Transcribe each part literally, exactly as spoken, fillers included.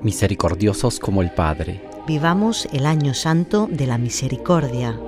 misericordiosos como el Padre. Vivamos el Año Santo de la Misericordia.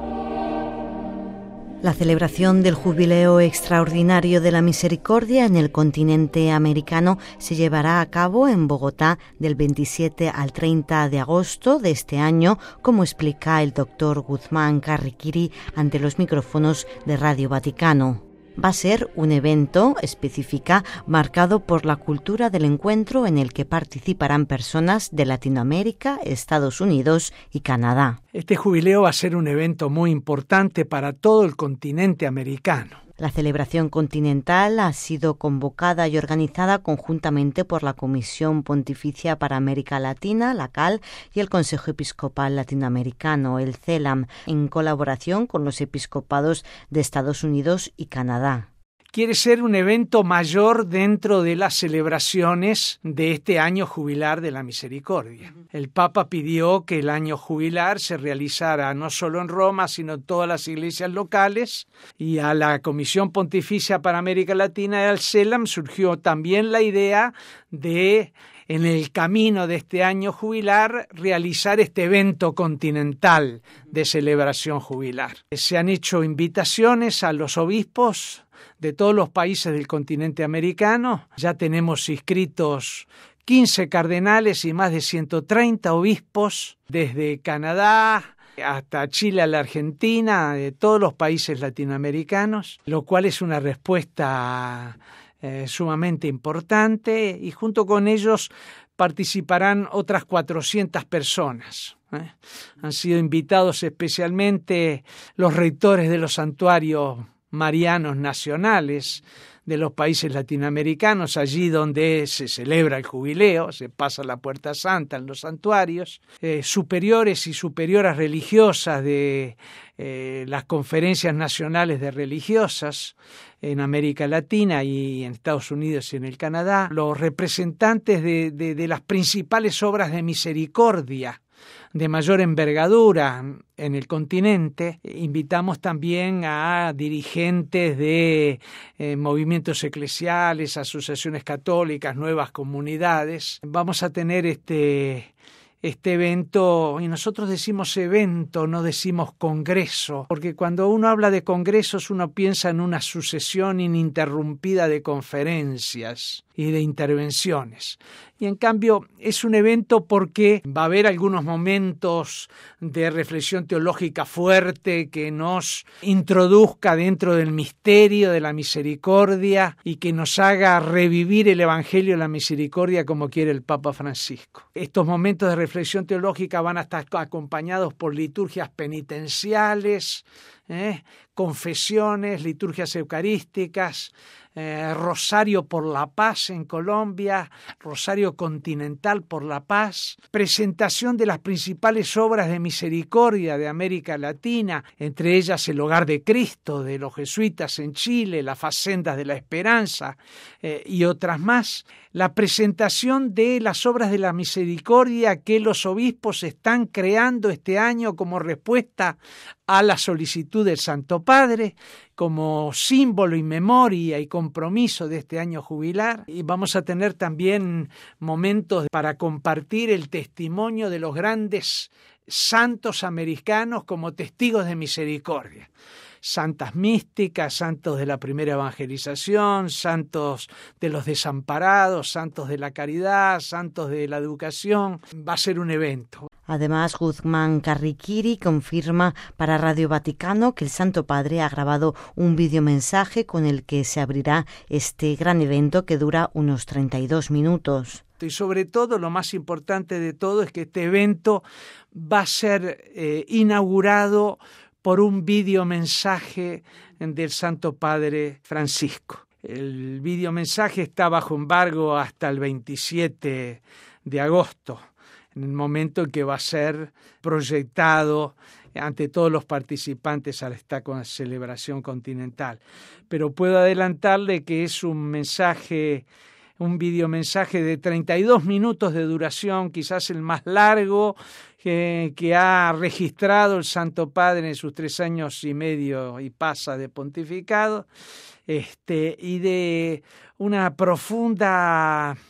La celebración del Jubileo Extraordinario de la Misericordia en el continente americano se llevará a cabo en Bogotá del veintisiete al treinta de agosto de este año, como explica el doctor Guzmán Carriquiri ante los micrófonos de Radio Vaticano. Va a ser un evento, específica, marcado por la cultura del encuentro en el que participarán personas de Latinoamérica, Estados Unidos y Canadá. Este jubileo va a ser un evento muy importante para todo el continente americano. La celebración continental ha sido convocada y organizada conjuntamente por la Comisión Pontificia para América Latina, la C A L, y el Consejo Episcopal Latinoamericano, el CELAM, en colaboración con los episcopados de Estados Unidos y Canadá. Quiere ser un evento mayor dentro de las celebraciones de este año jubilar de la misericordia. El Papa pidió que el año jubilar se realizara no solo en Roma, sino en todas las iglesias locales, y a la Comisión Pontificia para América Latina y al CELAM surgió también la idea de, en el camino de este año jubilar, realizar este evento continental de celebración jubilar. Se han hecho invitaciones a los obispos de todos los países del continente americano. Ya tenemos inscritos quince cardenales y más de ciento treinta obispos, desde Canadá hasta Chile, a la Argentina, de todos los países latinoamericanos, lo cual es una respuesta eh, sumamente importante, y junto con ellos participarán otras cuatrocientas personas. ¿eh? Han sido invitados especialmente los rectores de los santuarios marianos nacionales de los países latinoamericanos, allí donde se celebra el jubileo, se pasa la Puerta Santa en los santuarios, eh, superiores y superioras religiosas de eh, las conferencias nacionales de religiosas en América Latina y en Estados Unidos y en el Canadá, los representantes de, de, de las principales obras de misericordia de mayor envergadura en el continente. Invitamos también a dirigentes de eh, movimientos eclesiales, asociaciones católicas, nuevas comunidades. Vamos a tener este, este evento, y nosotros decimos evento, no decimos congreso, porque cuando uno habla de congresos uno piensa en una sucesión ininterrumpida de conferencias y de intervenciones. Y en cambio es un evento porque va a haber algunos momentos de reflexión teológica fuerte que nos introduzca dentro del misterio de la misericordia y que nos haga revivir el Evangelio de la Misericordia como quiere el Papa Francisco. Estos momentos de reflexión teológica van a estar acompañados por liturgias penitenciales, ¿eh? confesiones, liturgias eucarísticas, eh, Rosario por la Paz en Colombia, Rosario Continental por la Paz, presentación de las principales obras de misericordia de América Latina, entre ellas el Hogar de Cristo de los jesuitas en Chile, las Facendas de la Esperanza eh, y otras más. La presentación de las obras de la misericordia que los obispos están creando este año como respuesta a la solicitud del Santo Padre, como símbolo y memoria y compromiso de este año jubilar. Y vamos a tener también momentos para compartir el testimonio de los grandes santos americanos como testigos de misericordia. Santas místicas, santos de la primera evangelización, santos de los desamparados, santos de la caridad, santos de la educación. Va a ser un evento. Además, Guzmán Carriquiri confirma para Radio Vaticano que el Santo Padre ha grabado un videomensaje con el que se abrirá este gran evento que dura unos treinta y dos minutos. Y sobre todo, lo más importante de todo es que este evento va a ser eh, inaugurado por un videomensaje del Santo Padre Francisco. El videomensaje está bajo embargo hasta el veintisiete de agosto, en el momento en que va a ser proyectado ante todos los participantes a esta celebración continental. Pero puedo adelantarle que es un mensaje, un videomensaje de treinta y dos minutos de duración, quizás el más largo que, que ha registrado el Santo Padre en sus tres años y medio y pasa de pontificado, este, y de una profunda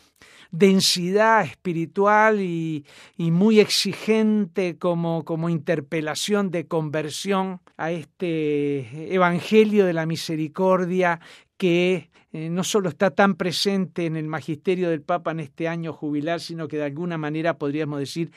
densidad espiritual y, y muy exigente como, como interpelación de conversión a este Evangelio de la Misericordia que eh, no solo está tan presente en el magisterio del Papa en este año jubilar, sino que de alguna manera podríamos decir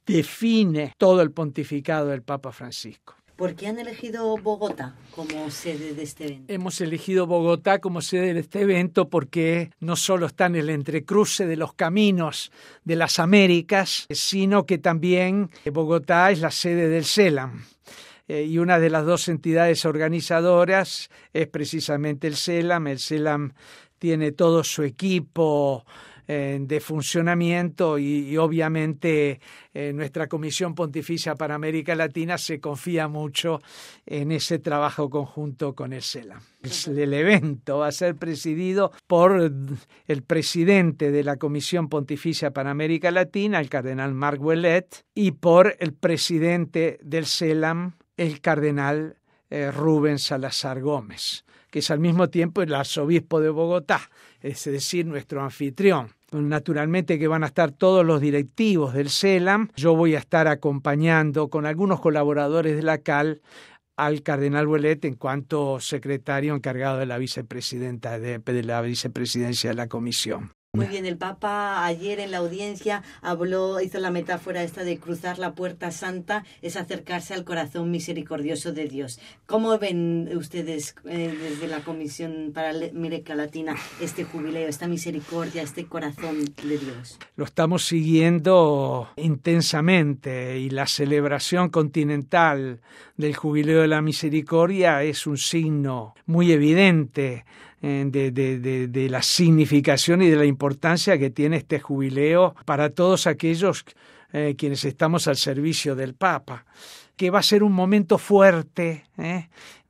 define todo el pontificado del Papa Francisco. ¿Por qué han elegido Bogotá como sede de este evento? Hemos elegido Bogotá como sede de este evento porque no solo está en el entrecruce de los caminos de las Américas, sino que también Bogotá es la sede del CELAM. Eh, y una de las dos entidades organizadoras es precisamente el CELAM. El CELAM tiene todo su equipo eh, de funcionamiento y, y obviamente eh, nuestra Comisión Pontificia para América Latina se confía mucho en ese trabajo conjunto con el CELAM. El evento va a ser presidido por el presidente de la Comisión Pontificia para América Latina, el cardenal Marc Ouellet, y por el presidente del CELAM, el cardenal eh, Rubén Salazar Gómez, que es al mismo tiempo el arzobispo de Bogotá, es decir, nuestro anfitrión. Naturalmente que van a estar todos los directivos del CELAM. Yo voy a estar acompañando con algunos colaboradores de la C A L al cardenal Ouellet en cuanto secretario encargado de la vicepresidenta de, de la vicepresidencia de la comisión. Muy bien, el Papa ayer en la audiencia habló, hizo la metáfora esta de cruzar la puerta santa, es acercarse al corazón misericordioso de Dios. ¿Cómo ven ustedes eh, desde la Comisión para América Latina este jubileo, esta misericordia, este corazón de Dios? Lo estamos siguiendo intensamente y la celebración continental del jubileo de la misericordia es un signo muy evidente De, de, de, de la significación y de la importancia que tiene este jubileo para todos aquellos eh, quienes estamos al servicio del Papa, que va a ser un momento fuerte eh,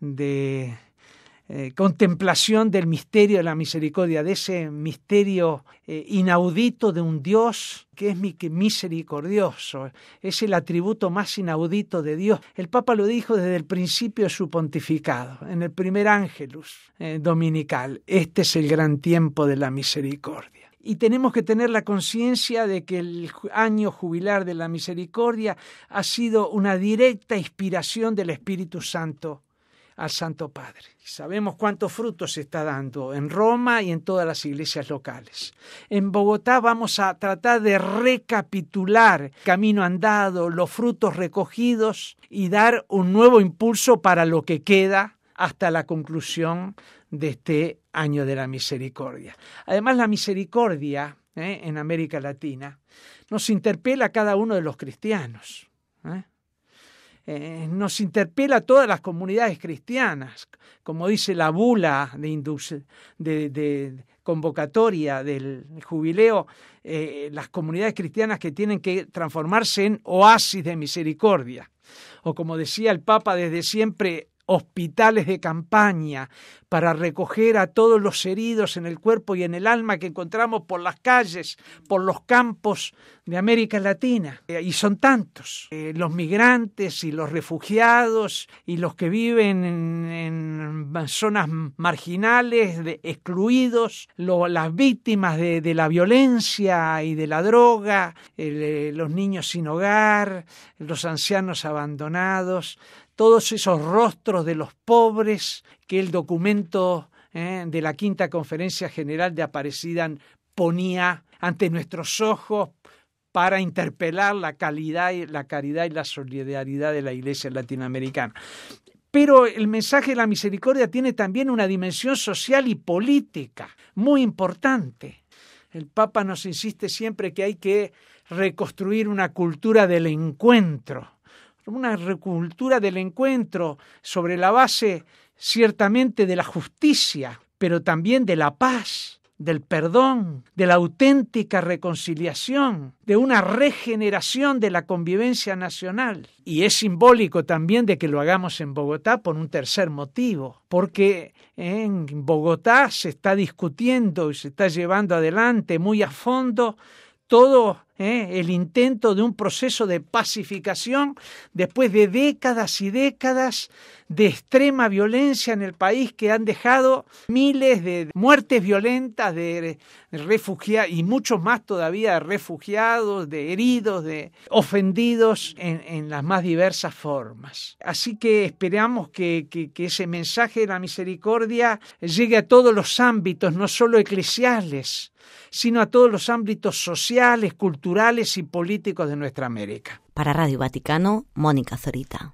de eh, contemplación del misterio de la misericordia, de ese misterio eh, inaudito de un Dios que es misericordioso, es el atributo más inaudito de Dios. El Papa lo dijo desde el principio de su pontificado, en el primer Ángelus eh, dominical. Este es el gran tiempo de la misericordia. Y tenemos que tener la conciencia de que el año jubilar de la misericordia ha sido una directa inspiración del Espíritu Santo al Santo Padre. Sabemos cuántos frutos se está dando en Roma y en todas las iglesias locales. En Bogotá vamos a tratar de recapitular el camino andado, los frutos recogidos y dar un nuevo impulso para lo que queda hasta la conclusión de este año de la misericordia. Además, la misericordia ¿eh? en América Latina nos interpela a cada uno de los cristianos. ¿eh? Eh, nos interpela a todas las comunidades cristianas, como dice la bula de, induce, de, de convocatoria del jubileo, eh, las comunidades cristianas que tienen que transformarse en oasis de misericordia, o como decía el Papa desde siempre, hospitales de campaña para recoger a todos los heridos en el cuerpo y en el alma que encontramos por las calles, por los campos de América Latina. Eh, y son tantos, eh, los migrantes y los refugiados y los que viven en, en zonas marginales, de, excluidos, lo, las víctimas de, de la violencia y de la droga, eh, los niños sin hogar, los ancianos abandonados, todos esos rostros de los pobres que el documento eh, de la Quinta Conferencia General de Aparecida ponía ante nuestros ojos para interpelar la calidad, la caridad y la solidaridad de la Iglesia latinoamericana. Pero el mensaje de la misericordia tiene también una dimensión social y política muy importante. El Papa nos insiste siempre que hay que reconstruir una cultura del encuentro, una cultura del encuentro sobre la base ciertamente de la justicia, pero también de la paz, del perdón, de la auténtica reconciliación, de una regeneración de la convivencia nacional. Y es simbólico también de que lo hagamos en Bogotá por un tercer motivo, porque en Bogotá se está discutiendo y se está llevando adelante muy a fondo todo ¿eh? el intento de un proceso de pacificación después de décadas y décadas de extrema violencia en el país que han dejado miles de muertes violentas de refugiados y muchos más todavía de refugiados, de heridos, de ofendidos en, en las más diversas formas. Así que esperamos que, que, que ese mensaje de la misericordia llegue a todos los ámbitos, no solo eclesiales, sino a todos los ámbitos sociales, culturales y políticos de nuestra América. Para Radio Vaticano, Mónica Zorita.